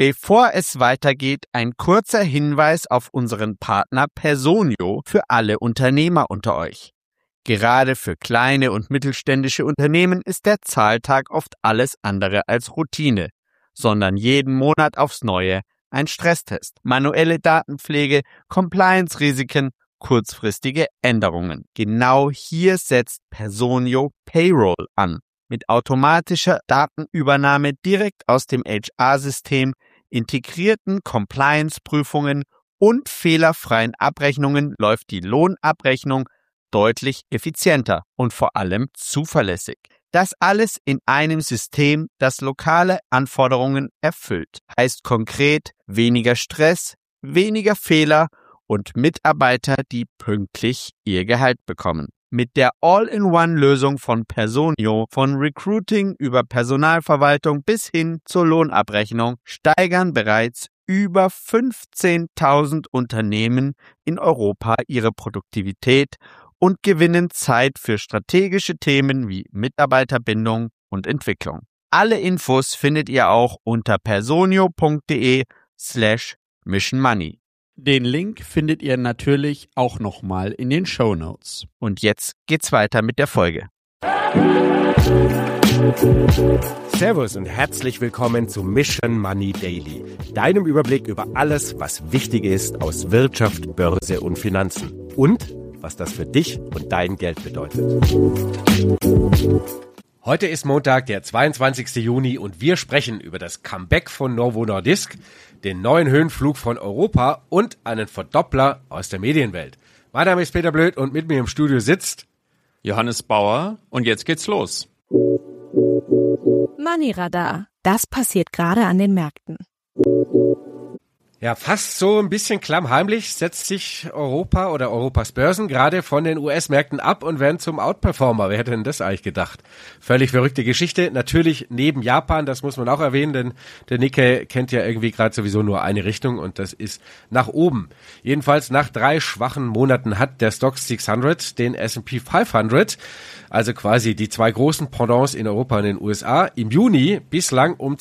Bevor es weitergeht, ein kurzer Hinweis auf unseren Partner Personio für alle Unternehmer unter euch. Gerade für kleine und mittelständische Unternehmen ist der Zahltag oft alles andere als Routine, sondern jeden Monat aufs Neue ein Stresstest, manuelle Datenpflege, Compliance-Risiken, kurzfristige Änderungen. Genau hier setzt Personio Payroll an. Mit automatischer Datenübernahme direkt aus dem HR-System, integrierten Compliance-Prüfungen und fehlerfreien Abrechnungen läuft die Lohnabrechnung deutlich effizienter und vor allem zuverlässig. Das alles in einem System, das lokale Anforderungen erfüllt. Heißt konkret weniger Stress, weniger Fehler und Mitarbeiter, die pünktlich ihr Gehalt bekommen. Mit der All-in-One-Lösung von Personio, von Recruiting über Personalverwaltung bis hin zur Lohnabrechnung, steigern bereits über 15.000 Unternehmen in Europa ihre Produktivität und gewinnen Zeit für strategische Themen wie Mitarbeiterbindung und Entwicklung. Alle Infos findet ihr auch unter personio.de/missionmoney. Den Link findet ihr natürlich auch nochmal in den Shownotes. Und jetzt geht's weiter mit der Folge. Servus und herzlich willkommen zu Mission Money Daily, deinem Überblick über alles, was wichtig ist aus Wirtschaft, Börse und Finanzen und was das für dich und dein Geld bedeutet. Heute ist Montag, der 22. Juni und wir sprechen über das Comeback von Novo Nordisk, den neuen Höhenflug von Europa und einen Verdoppler aus der Medienwelt. Mein Name ist Peter Blöd und mit mir im Studio sitzt Johannes Bauer und jetzt geht's los. Money Radar. Das passiert gerade an den Märkten. Ja, fast so ein bisschen klammheimlich setzt sich Europa oder Europas Börsen gerade von den US-Märkten ab und werden zum Outperformer. Wer hätte denn das eigentlich gedacht? Völlig verrückte Geschichte. Natürlich neben Japan, das muss man auch erwähnen, denn der Nikkei kennt ja irgendwie gerade sowieso nur eine Richtung und das ist nach oben. Jedenfalls nach 3 schwachen Monaten hat der Stoxx 600 den S&P 500, also quasi die 2 großen Pendants in Europa und in den USA, im Juni bislang um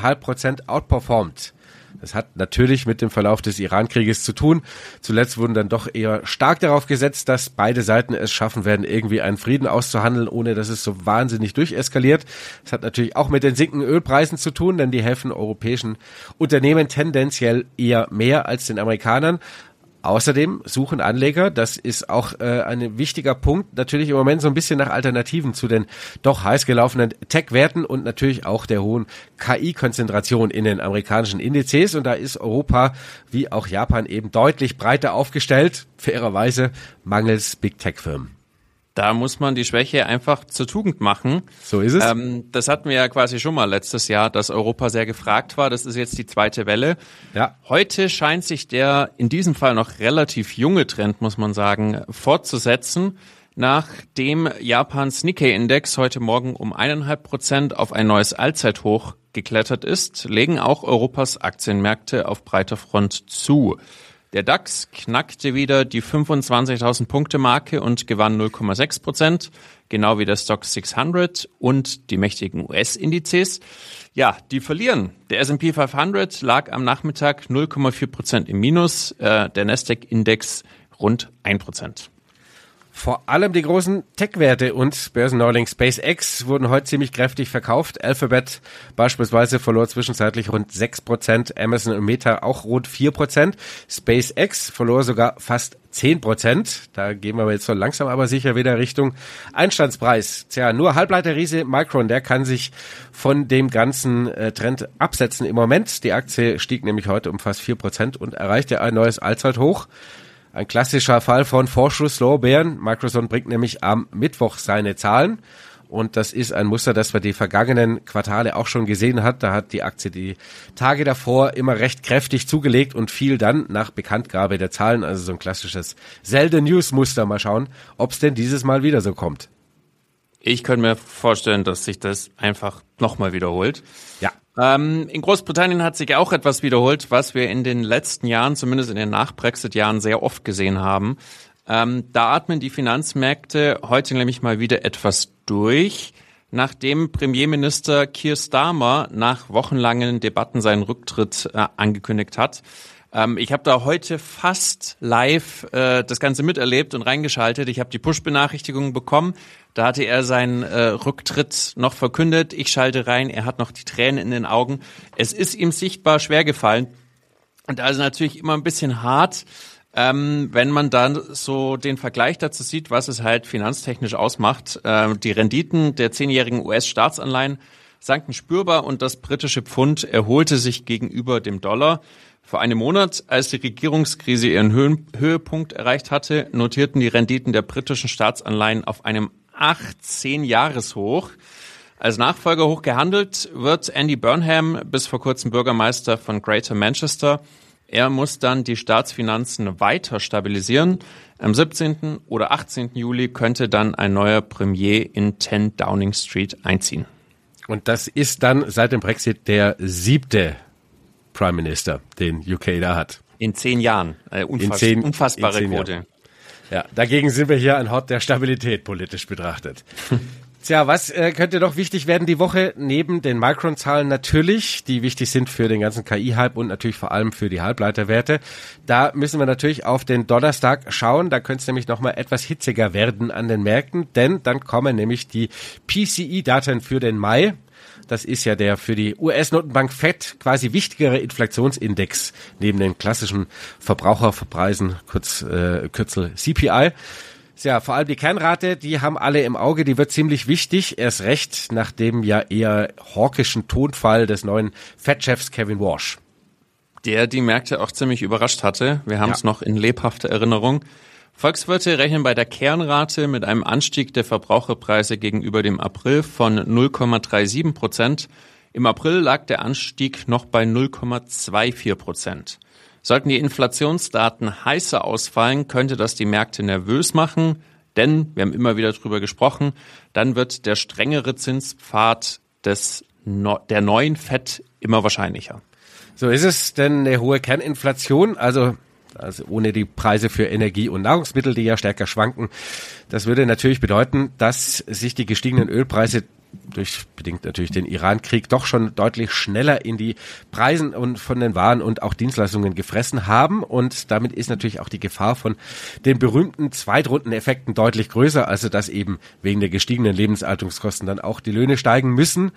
2,5% outperformt. Das hat natürlich mit dem Verlauf des Iran-Krieges zu tun. Zuletzt wurden dann doch eher stark darauf gesetzt, dass beide Seiten es schaffen werden, irgendwie einen Frieden auszuhandeln, ohne dass es so wahnsinnig durcheskaliert. Das hat natürlich auch mit den sinkenden Ölpreisen zu tun, denn die helfen europäischen Unternehmen tendenziell eher mehr als den Amerikanern. Außerdem suchen Anleger, das ist auch ein wichtiger Punkt, natürlich im Moment so ein bisschen nach Alternativen zu den doch heiß gelaufenen Tech-Werten und natürlich auch der hohen KI-Konzentration in den amerikanischen Indizes. Und da ist Europa wie auch Japan eben deutlich breiter aufgestellt, fairerweise mangels Big-Tech-Firmen. Da muss man die Schwäche einfach zur Tugend machen. So ist es. Das hatten wir ja quasi schon mal letztes Jahr, dass Europa sehr gefragt war. Das ist jetzt die zweite Welle. Ja. Heute scheint sich der in diesem Fall noch relativ junge Trend, muss man sagen, fortzusetzen. Nachdem Japans Nikkei-Index heute Morgen um 1,5% auf ein neues Allzeithoch geklettert ist, legen auch Europas Aktienmärkte auf breiter Front zu. Der DAX knackte wieder die 25.000 Punkte Marke und gewann 0,6%, genau wie der Stoxx 600 und die mächtigen US-Indizes. Ja, die verlieren. Der S&P 500 lag am Nachmittag 0,4% im Minus, der Nasdaq-Index rund 1%. Vor allem die großen Tech-Werte und Börsenneuling SpaceX wurden heute ziemlich kräftig verkauft. Alphabet beispielsweise verlor zwischenzeitlich rund 6%, Amazon und Meta auch rund 4%. SpaceX verlor sogar fast 10%. Da gehen wir jetzt so langsam aber sicher wieder Richtung Einstandspreis. Tja, nur Halbleiterriese Micron, der kann sich von dem ganzen Trend absetzen im Moment. Die Aktie stieg nämlich heute um fast 4% und erreichte ein neues Allzeithoch. Ein klassischer Fall von Vorschusslorbeeren. Microsoft bringt nämlich am Mittwoch seine Zahlen. Und das ist ein Muster, das wir die vergangenen Quartale auch schon gesehen hat. Da hat die Aktie die Tage davor immer recht kräftig zugelegt und fiel dann nach Bekanntgabe der Zahlen. Also so ein klassisches Sell-the-News-Muster. Mal schauen, ob es denn dieses Mal wieder so kommt. Ich könnte mir vorstellen, dass sich das einfach nochmal wiederholt. Ja. In Großbritannien hat sich auch etwas wiederholt, was wir in den letzten Jahren, zumindest in den Nach-Brexit-Jahren, sehr oft gesehen haben. Da atmen die Finanzmärkte heute nämlich mal wieder etwas durch. nachdem Premierminister Keir Starmer nach wochenlangen Debatten seinen Rücktritt angekündigt hat. Ich habe da heute fast live das Ganze miterlebt und reingeschaltet. Ich habe die Push-Benachrichtigungen bekommen. Da hatte er seinen Rücktritt noch verkündet. Ich schalte rein, er hat noch die Tränen in den Augen. Es ist ihm sichtbar schwer gefallen. Und da ist natürlich immer ein bisschen hart, wenn man dann so den Vergleich dazu sieht, was es halt finanztechnisch ausmacht. Die Renditen der 10-jährigen US-Staatsanleihen sanken spürbar und das britische Pfund erholte sich gegenüber dem Dollar. Vor einem Monat, als die Regierungskrise ihren Höhepunkt erreicht hatte, notierten die Renditen der britischen Staatsanleihen auf einem 18-Jahres-Hoch. Als Nachfolger hoch gehandelt wird Andy Burnham, bis vor kurzem Bürgermeister von Greater Manchester. Er muss dann die Staatsfinanzen weiter stabilisieren. Am 17. oder 18. Juli könnte dann ein neuer Premier in 10 Downing Street einziehen. Und das ist dann seit dem Brexit der 7. Prime Minister, den UK da hat. In 10 Jahren. Unfassbare Quote. Jahren. Ja, dagegen sind wir hier ein Hort der Stabilität politisch betrachtet. Tja, was könnte noch wichtig werden die Woche? Neben den Micron-Zahlen natürlich, die wichtig sind für den ganzen KI-Hype und natürlich vor allem für die Halbleiterwerte. Da müssen wir natürlich auf den Donnerstag schauen. Da könnte es nämlich nochmal etwas hitziger werden an den Märkten, denn dann kommen nämlich die PCE-Daten für den Mai. Das ist ja der für die US-Notenbank Fed quasi wichtigere Inflationsindex neben den klassischen Verbraucherpreisen, Kürzel CPI. Ja, vor allem die Kernrate, die haben alle im Auge, die wird ziemlich wichtig, erst recht nach dem ja eher hawkischen Tonfall des neuen Fed-Chefs Kevin Warsh. Der die Märkte auch ziemlich überrascht hatte. Wir haben es noch in lebhafter Erinnerung. Volkswirte rechnen bei der Kernrate mit einem Anstieg der Verbraucherpreise gegenüber dem April von 0,37%. Im April lag der Anstieg noch bei 0,24%. Sollten die Inflationsdaten heißer ausfallen, könnte das die Märkte nervös machen, denn, wir haben immer wieder drüber gesprochen, dann wird der strengere Zinspfad der neuen Fed immer wahrscheinlicher. So ist es, denn eine hohe Kerninflation, also ohne die Preise für Energie und Nahrungsmittel, die ja stärker schwanken. Das würde natürlich bedeuten, dass sich die gestiegenen Ölpreise bedingt natürlich den Iran-Krieg doch schon deutlich schneller in die Preisen und von den Waren und auch Dienstleistungen gefressen haben. Und damit ist natürlich auch die Gefahr von den berühmten Zweitrundeneffekten deutlich größer, also dass eben wegen der gestiegenen Lebenshaltungskosten dann auch die Löhne steigen müssen.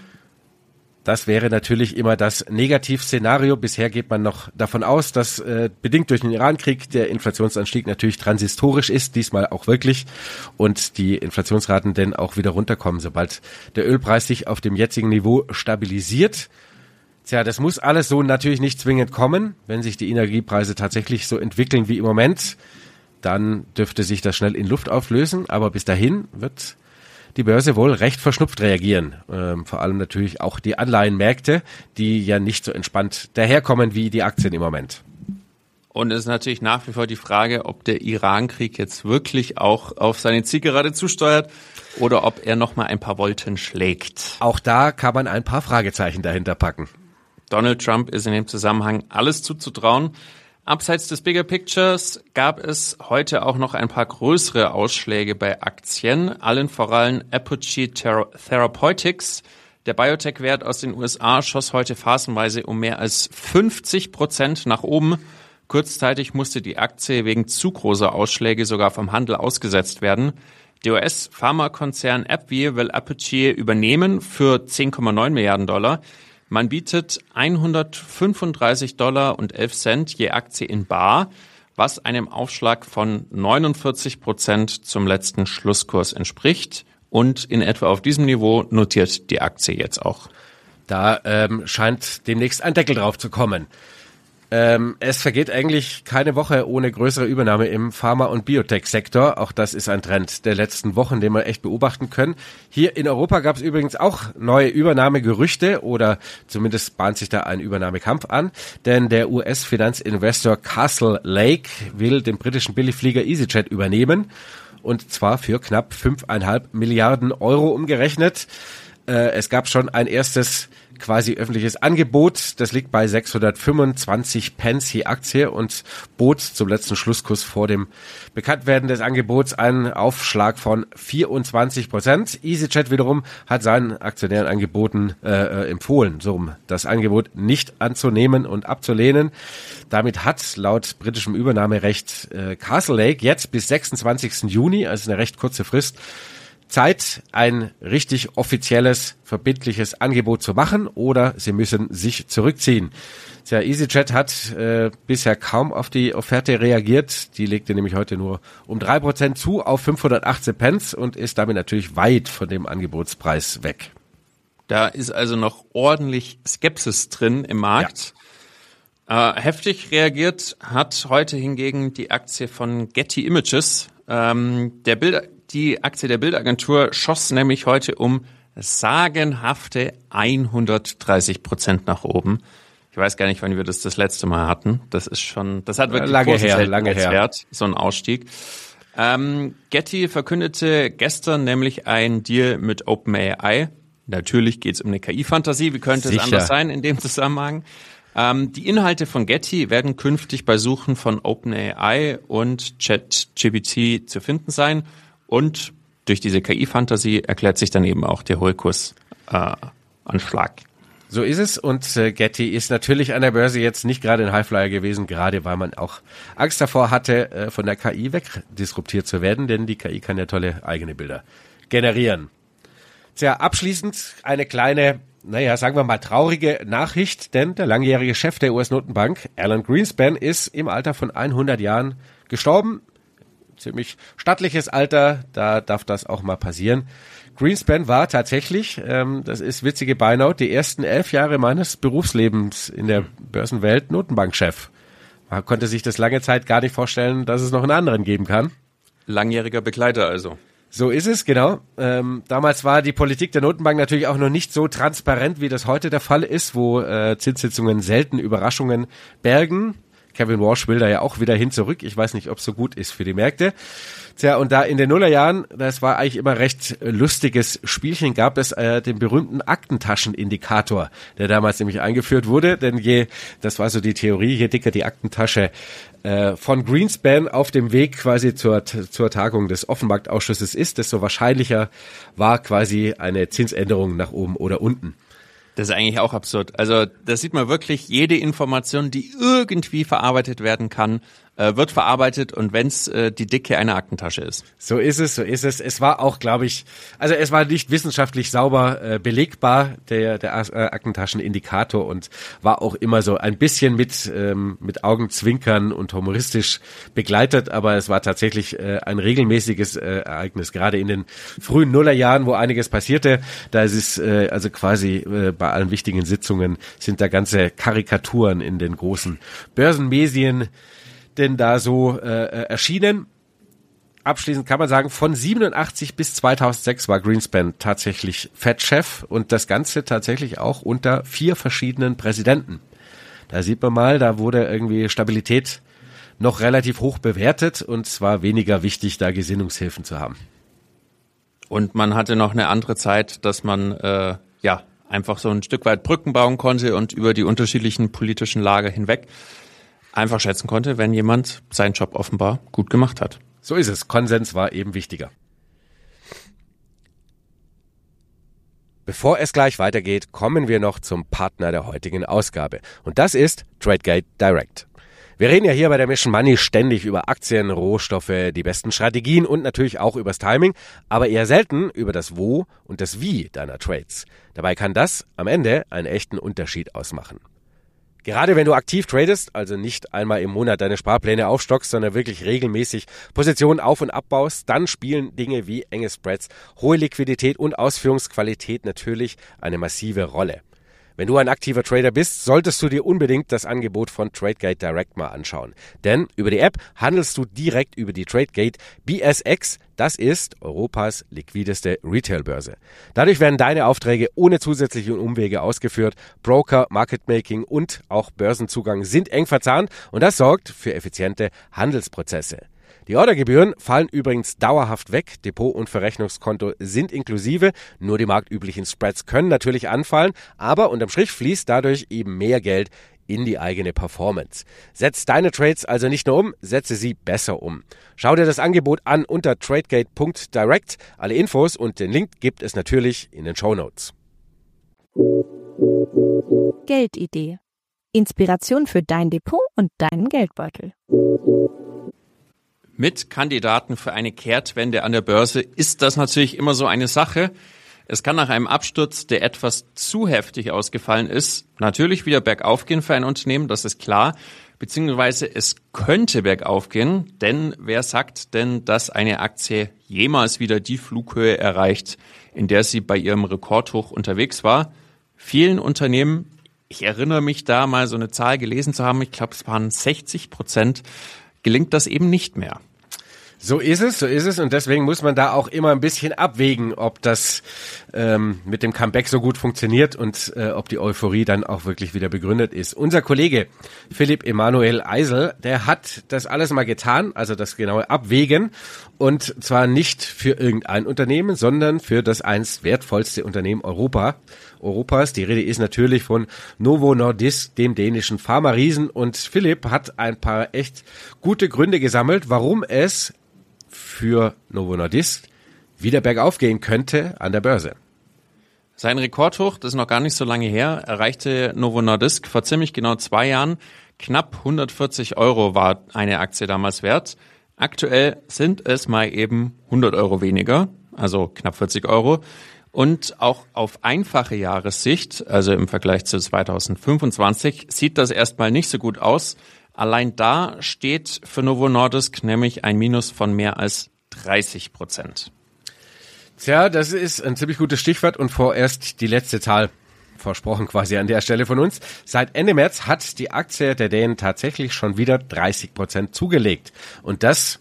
Das wäre natürlich immer das Negativszenario. Bisher geht man noch davon aus, dass bedingt durch den Iran-Krieg der Inflationsanstieg natürlich transistorisch ist, diesmal auch wirklich, und die Inflationsraten dann auch wieder runterkommen, sobald der Ölpreis sich auf dem jetzigen Niveau stabilisiert. Tja, das muss alles so natürlich nicht zwingend kommen. Wenn sich die Energiepreise tatsächlich so entwickeln wie im Moment, dann dürfte sich das schnell in Luft auflösen. Aber bis dahin wird die Börse wohl recht verschnupft reagieren. Vor allem natürlich auch die Anleihenmärkte, die ja nicht so entspannt daherkommen wie die Aktien im Moment. Und es ist natürlich nach wie vor die Frage, ob der Iran-Krieg jetzt wirklich auch auf seine Zielgerade zusteuert oder ob er nochmal ein paar Volten schlägt. Auch da kann man ein paar Fragezeichen dahinter packen. Donald Trump ist in dem Zusammenhang alles zuzutrauen. Abseits des Bigger Pictures gab es heute auch noch ein paar größere Ausschläge bei Aktien, allen voran Apogee Therapeutics. Der Biotech-Wert aus den USA schoss heute phasenweise um mehr als 50% nach oben. Kurzzeitig musste die Aktie wegen zu großer Ausschläge sogar vom Handel ausgesetzt werden. Der US-Pharmakonzern AbbVie will Apogee übernehmen für 10,9 Milliarden $. Man bietet $135,11 je Aktie in bar, was einem Aufschlag von 49% zum letzten Schlusskurs entspricht. Und in etwa auf diesem Niveau notiert die Aktie jetzt auch. Da scheint demnächst ein Deckel drauf zu kommen. Es vergeht eigentlich keine Woche ohne größere Übernahme im Pharma- und Biotech-Sektor. Auch das ist ein Trend der letzten Wochen, den wir echt beobachten können. Hier in Europa gab es übrigens auch neue Übernahmegerüchte oder zumindest bahnt sich da ein Übernahmekampf an. Denn der US-Finanzinvestor Castle Lake will den britischen Billigflieger EasyJet übernehmen. Und zwar für knapp 5,5 Milliarden € umgerechnet. Es gab schon ein erstes quasi öffentliches Angebot. Das liegt bei 625 Pence je Aktie und bot zum letzten Schlusskurs vor dem Bekanntwerden des Angebots einen Aufschlag von 24%. EasyJet wiederum hat seinen Aktionären angeboten, empfohlen, das Angebot nicht anzunehmen und abzulehnen. Damit hat laut britischem Übernahmerecht Castle Lake jetzt bis 26. Juni, also eine recht kurze Frist, Zeit, ein richtig offizielles, verbindliches Angebot zu machen, oder sie müssen sich zurückziehen. Tja, EasyJet hat bisher kaum auf die Offerte reagiert. Die legte nämlich heute nur um 3% zu auf 518 Pence und ist damit natürlich weit von dem Angebotspreis weg. Da ist also noch ordentlich Skepsis drin im Markt. Ja. Heftig reagiert hat heute hingegen die Aktie von Getty Images. Die Aktie der Bildagentur schoss nämlich heute um sagenhafte 130% nach oben. Ich weiß gar nicht, wann wir das letzte Mal hatten. Das hat wirklich lange her, so ein Ausstieg. Getty verkündete gestern nämlich einen Deal mit OpenAI. Natürlich geht es um eine KI-Fantasie. Wie könnte es anders sein in dem Zusammenhang? Die Inhalte von Getty werden künftig bei Suchen von OpenAI und ChatGPT zu finden sein. Und durch diese KI-Fantasie erklärt sich dann eben auch der Hohlkursanschlag. So ist es, und Getty ist natürlich an der Börse jetzt nicht gerade ein Highflyer gewesen, gerade weil man auch Angst davor hatte, von der KI wegdisruptiert zu werden, denn die KI kann ja tolle eigene Bilder generieren. Tja, abschließend eine kleine, sagen wir mal traurige Nachricht, denn der langjährige Chef der US-Notenbank, Alan Greenspan, ist im Alter von 100 Jahren gestorben. Ziemlich stattliches Alter, da darf das auch mal passieren. Greenspan war tatsächlich, das ist witzige Beinahe, die ersten 11 Jahre meines Berufslebens in der Börsenwelt Notenbankchef. Man konnte sich das lange Zeit gar nicht vorstellen, dass es noch einen anderen geben kann. Langjähriger Begleiter also. So ist es, genau. Damals war die Politik der Notenbank natürlich auch noch nicht so transparent, wie das heute der Fall ist, wo Zinssitzungen selten Überraschungen bergen. Kevin Walsh will da ja auch wieder hin zurück. Ich weiß nicht, ob es so gut ist für die Märkte. Tja, und da in den Nullerjahren, das war eigentlich immer recht lustiges Spielchen, gab es den berühmten Aktentaschenindikator, der damals nämlich eingeführt wurde. Denn das war so die Theorie, je dicker die Aktentasche von Greenspan auf dem Weg quasi zur Tagung des Offenmarktausschusses ist, desto wahrscheinlicher war quasi eine Zinsänderung nach oben oder unten. Das ist eigentlich auch absurd. Also da sieht man wirklich, jede Information, die irgendwie verarbeitet werden kann, wird verarbeitet, und wenn es die Dicke einer Aktentasche ist. So ist es. Es war auch, glaube ich, es war nicht wissenschaftlich sauber belegbar, der Aktentaschenindikator, und war auch immer so ein bisschen mit Augenzwinkern und humoristisch begleitet, aber es war tatsächlich ein regelmäßiges Ereignis, gerade in den frühen Nullerjahren, wo einiges passierte. Da ist es also quasi bei allen wichtigen Sitzungen sind da ganze Karikaturen in den großen Börsenmedien denn da so erschienen. Abschließend kann man sagen, von 87 bis 2006 war Greenspan tatsächlich Fed-Chef, und das Ganze tatsächlich auch unter 4 verschiedenen Präsidenten. Da sieht man mal, da wurde irgendwie Stabilität noch relativ hoch bewertet, und es war weniger wichtig, da Gesinnungshilfen zu haben. Und man hatte noch eine andere Zeit, dass man einfach so ein Stück weit Brücken bauen konnte und über die unterschiedlichen politischen Lager hinweg einfach schätzen konnte, wenn jemand seinen Job offenbar gut gemacht hat. So ist es. Konsens war eben wichtiger. Bevor es gleich weitergeht, kommen wir noch zum Partner der heutigen Ausgabe. Und das ist Tradegate Direct. Wir reden ja hier bei der Mission Money ständig über Aktien, Rohstoffe, die besten Strategien und natürlich auch übers Timing, aber eher selten über das Wo und das Wie deiner Trades. Dabei kann das am Ende einen echten Unterschied ausmachen. Gerade wenn du aktiv tradest, also nicht einmal im Monat deine Sparpläne aufstockst, sondern wirklich regelmäßig Positionen auf- und abbaust, dann spielen Dinge wie enge Spreads, hohe Liquidität und Ausführungsqualität natürlich eine massive Rolle. Wenn du ein aktiver Trader bist, solltest du dir unbedingt das Angebot von Tradegate Direct mal anschauen. Denn über die App handelst du direkt über die Tradegate BSX. Das ist Europas liquideste Retailbörse. Dadurch werden deine Aufträge ohne zusätzliche Umwege ausgeführt. Broker, Marketmaking und auch Börsenzugang sind eng verzahnt, und das sorgt für effiziente Handelsprozesse. Die Ordergebühren fallen übrigens dauerhaft weg. Depot- und Verrechnungskonto sind inklusive. Nur die marktüblichen Spreads können natürlich anfallen, aber unterm Strich fließt dadurch eben mehr Geld in die eigene Performance. Setz deine Trades also nicht nur um, setze sie besser um. Schau dir das Angebot an unter tradegate.direct. Alle Infos und den Link gibt es natürlich in den Shownotes. Geldidee. Inspiration für dein Depot und deinen Geldbeutel. Mit Kandidaten für eine Kehrtwende an der Börse ist das natürlich immer so eine Sache. Es kann nach einem Absturz, der etwas zu heftig ausgefallen ist, natürlich wieder bergauf gehen für ein Unternehmen, das ist klar. Beziehungsweise es könnte bergauf gehen, denn wer sagt denn, dass eine Aktie jemals wieder die Flughöhe erreicht, in der sie bei ihrem Rekordhoch unterwegs war? Vielen Unternehmen, ich erinnere mich da mal so eine Zahl gelesen zu haben, ich glaube es waren 60%, gelingt das eben nicht mehr. So ist es und deswegen muss man da auch immer ein bisschen abwägen, ob das mit dem Comeback so gut funktioniert und ob die Euphorie dann auch wirklich wieder begründet ist. Unser Kollege Philipp Emanuel Eisel, der hat das alles mal getan, also das genaue Abwägen und zwar nicht für irgendein Unternehmen, sondern für das einst wertvollste Unternehmen Europas. Die Rede ist natürlich von Novo Nordisk, dem dänischen Pharma-Riesen und Philipp hat ein paar echt gute Gründe gesammelt, warum es für Novo Nordisk wieder bergauf gehen könnte an der Börse. Sein Rekordhoch, das ist noch gar nicht so lange her, erreichte Novo Nordisk vor ziemlich genau 2 Jahren. Knapp 140 € war eine Aktie damals wert. Aktuell sind es mal eben 100 € weniger, also knapp 40 €. Und auch auf einfache Jahressicht, also im Vergleich zu 2025, sieht das erstmal nicht so gut aus. Allein da steht für Novo Nordisk nämlich ein Minus von mehr als 30%. Tja, das ist ein ziemlich gutes Stichwort und vorerst die letzte Zahl versprochen quasi an der Stelle von uns. Seit Ende März hat die Aktie der Dänen tatsächlich schon wieder 30% zugelegt. Und das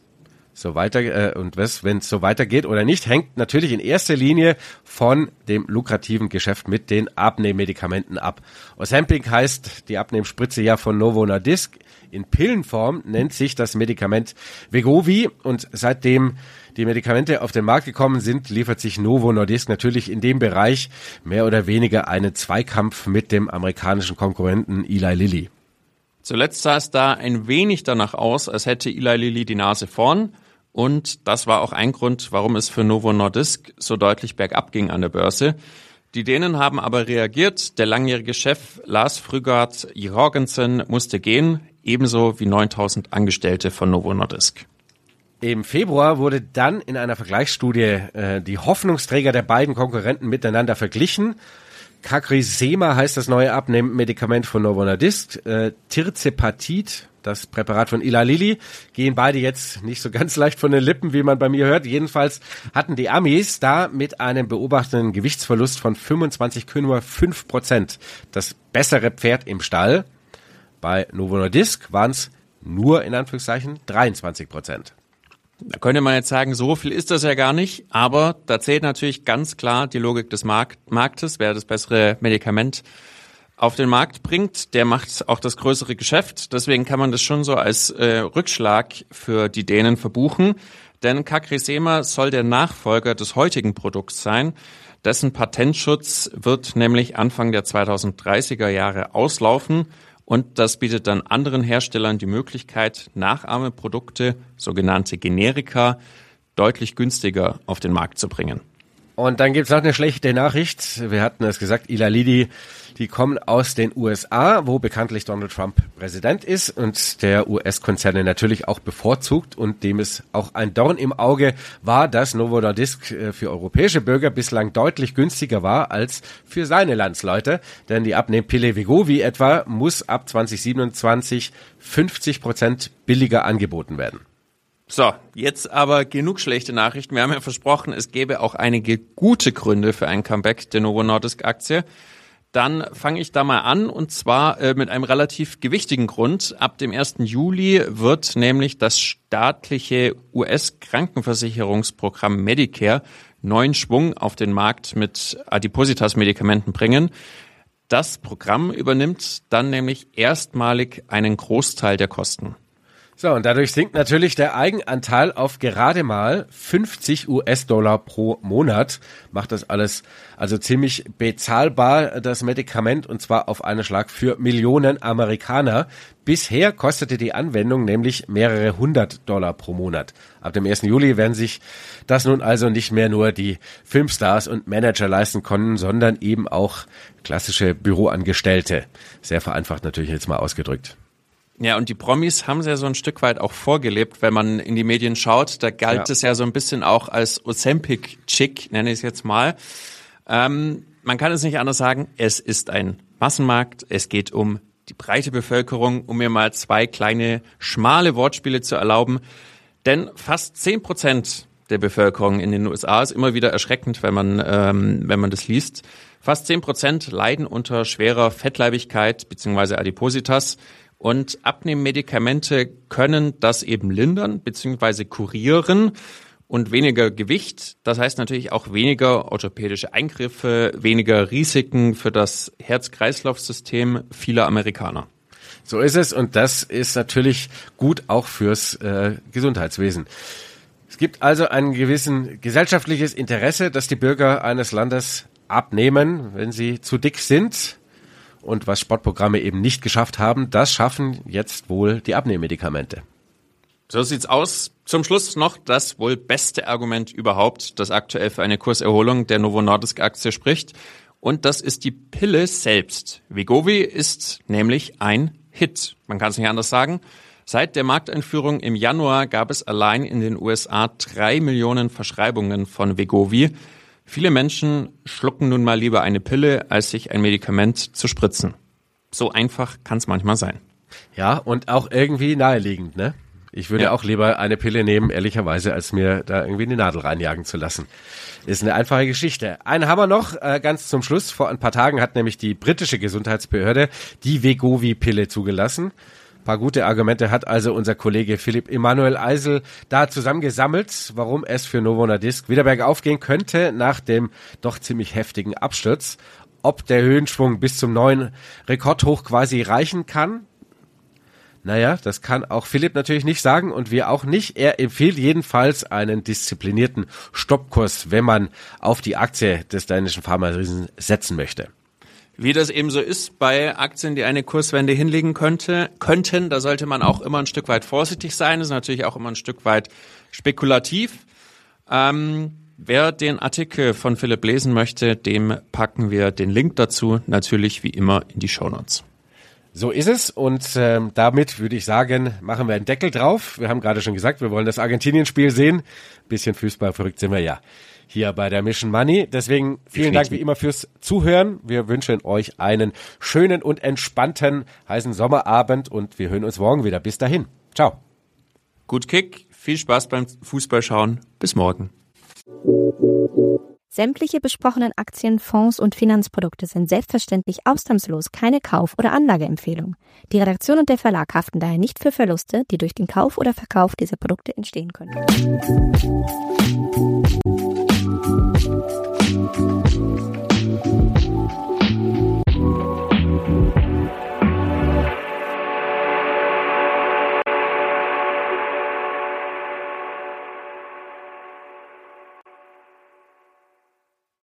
wenn es so weitergeht oder nicht, hängt natürlich in erster Linie von dem lukrativen Geschäft mit den Abnehmmedikamenten ab. Ozempic heißt die Abnehmspritze ja von Novo Nordisk. In Pillenform nennt sich das Medikament Wegovy und seitdem die Medikamente auf den Markt gekommen sind, liefert sich Novo Nordisk natürlich in dem Bereich mehr oder weniger einen Zweikampf mit dem amerikanischen Konkurrenten Eli Lilly. Zuletzt sah es da ein wenig danach aus, als hätte Eli Lilly die Nase vorn. Und das war auch ein Grund, warum es für Novo Nordisk so deutlich bergab ging an der Börse. Die Dänen haben aber reagiert. Der langjährige Chef Lars Frugard Jorgensen musste gehen, ebenso wie 9.000 Angestellte von Novo Nordisk. Im Februar wurde dann in einer Vergleichsstudie die Hoffnungsträger der beiden Konkurrenten miteinander verglichen. CagriSema heißt das neue Abnehmmedikament von Novo Nordisk. Tirzepatid, das Präparat von Eli Lilly, gehen beide jetzt nicht so ganz leicht von den Lippen, wie man bei mir hört. Jedenfalls hatten die Amis da mit einem beobachteten Gewichtsverlust von 25,5% das bessere Pferd im Stall. Bei Novo Nordisk waren es nur in Anführungszeichen 23%. Da könnte man jetzt sagen, so viel ist das ja gar nicht, aber da zählt natürlich ganz klar die Logik des Marktes. Wer das bessere Medikament auf den Markt bringt, der macht auch das größere Geschäft. Deswegen kann man das schon so als Rückschlag für die Dänen verbuchen. Denn CagriSema soll der Nachfolger des heutigen Produkts sein. Dessen Patentschutz wird nämlich Anfang der 2030er Jahre auslaufen. Und das bietet dann anderen Herstellern die Möglichkeit, Nachahmeprodukte, sogenannte Generika, deutlich günstiger auf den Markt zu bringen. Und dann gibt's noch eine schlechte Nachricht. Wir hatten es gesagt, Eli Lilly, die kommen aus den USA, wo bekanntlich Donald Trump Präsident ist und der US-Konzerne natürlich auch bevorzugt und dem es auch ein Dorn im Auge war, dass Novo Nordisk für europäische Bürger bislang deutlich günstiger war als für seine Landsleute. Denn die Abnehmpille Wegovy etwa muss ab 2027 50% billiger angeboten werden. So, jetzt aber genug schlechte Nachrichten. Wir haben ja versprochen, es gäbe auch einige gute Gründe für ein Comeback der Novo Nordisk-Aktie. Dann fange ich da mal an und zwar mit einem relativ gewichtigen Grund. Ab dem 1. Juli wird nämlich das staatliche US-Krankenversicherungsprogramm Medicare neuen Schwung auf den Markt mit Adipositas-Medikamenten bringen. Das Programm übernimmt dann nämlich erstmalig einen Großteil der Kosten. So, und dadurch sinkt natürlich der Eigenanteil auf gerade mal $50 pro Monat. Macht das alles also ziemlich bezahlbar, das Medikament, und zwar auf einen Schlag für Millionen Amerikaner. Bisher kostete die Anwendung nämlich mehrere $100 pro Monat. Ab dem 1. Juli werden sich das nun also nicht mehr nur die Filmstars und Manager leisten können, sondern eben auch klassische Büroangestellte. Sehr vereinfacht natürlich jetzt mal ausgedrückt. Ja, und die Promis haben es ja so ein Stück weit auch vorgelebt, wenn man in die Medien schaut. Da galt es ja so ein bisschen auch als Ozempic-Chick, nenne ich es jetzt mal. Man kann es nicht anders sagen, es ist ein Massenmarkt, es geht um die breite Bevölkerung, um mir mal 2 kleine, schmale Wortspiele zu erlauben. Denn fast 10% der Bevölkerung in den USA, ist immer wieder erschreckend, wenn man das liest, fast 10% leiden unter schwerer Fettleibigkeit bzw. Adipositas. Und Abnehmmedikamente können das eben lindern bzw. kurieren. Und weniger Gewicht, das heißt natürlich auch weniger orthopädische Eingriffe, weniger Risiken für das Herz-Kreislauf-System vieler Amerikaner. So ist es, und das ist natürlich gut auch fürs Gesundheitswesen. Es gibt also ein gewissen gesellschaftliches Interesse, dass die Bürger eines Landes abnehmen, wenn sie zu dick sind. Und was Sportprogramme eben nicht geschafft haben, das schaffen jetzt wohl die Abnehmmedikamente. So sieht's aus. Zum Schluss noch das wohl beste Argument überhaupt, das aktuell für eine Kurserholung der Novo Nordisk-Aktie spricht. Und das ist die Pille selbst. Wegovy ist nämlich ein Hit. Man kann es nicht anders sagen. Seit der Markteinführung im Januar gab es allein in den USA 3 Millionen Verschreibungen von Wegovy. Viele Menschen schlucken nun mal lieber eine Pille, als sich ein Medikament zu spritzen. So einfach kann es manchmal sein. Ja, und auch irgendwie naheliegend, ne? Ich würde auch lieber eine Pille nehmen, ehrlicherweise, als mir da irgendwie eine Nadel reinjagen zu lassen. Ist eine einfache Geschichte. Einen haben wir noch, ganz zum Schluss. Vor ein paar Tagen hat nämlich die britische Gesundheitsbehörde die Wegovy-Pille zugelassen. Ein paar gute Argumente hat also unser Kollege Philipp Emanuel Eisel da zusammengesammelt, warum es für Novo Nordisk wieder bergauf gehen könnte nach dem doch ziemlich heftigen Absturz. Ob der Höhenschwung bis zum neuen Rekordhoch quasi reichen kann? Naja, das kann auch Philipp natürlich nicht sagen und wir auch nicht. Er empfiehlt jedenfalls einen disziplinierten Stoppkurs, wenn man auf die Aktie des dänischen Pharmariesen setzen möchte. Wie das eben so ist bei Aktien, die eine Kurswende hinlegen könnten, da sollte man auch immer ein Stück weit vorsichtig sein. Das ist natürlich auch immer ein Stück weit spekulativ. Wer den Artikel von Philipp lesen möchte, dem packen wir den Link dazu natürlich wie immer in die Shownotes. So ist es, und damit würde ich sagen, machen wir einen Deckel drauf. Wir haben gerade schon gesagt, wir wollen das Argentinien-Spiel sehen. Bisschen Fußball verrückt sind wir ja hier bei der Mission Money. Deswegen vielen Dank wie immer fürs Zuhören. Wir wünschen euch einen schönen und entspannten heißen Sommerabend und wir hören uns morgen wieder. Bis dahin. Ciao. Gut Kick, viel Spaß beim Fußballschauen. Bis morgen. Sämtliche besprochenen Aktien, Fonds und Finanzprodukte sind selbstverständlich ausnahmslos keine Kauf- oder Anlageempfehlung. Die Redaktion und der Verlag haften daher nicht für Verluste, die durch den Kauf oder Verkauf dieser Produkte entstehen können.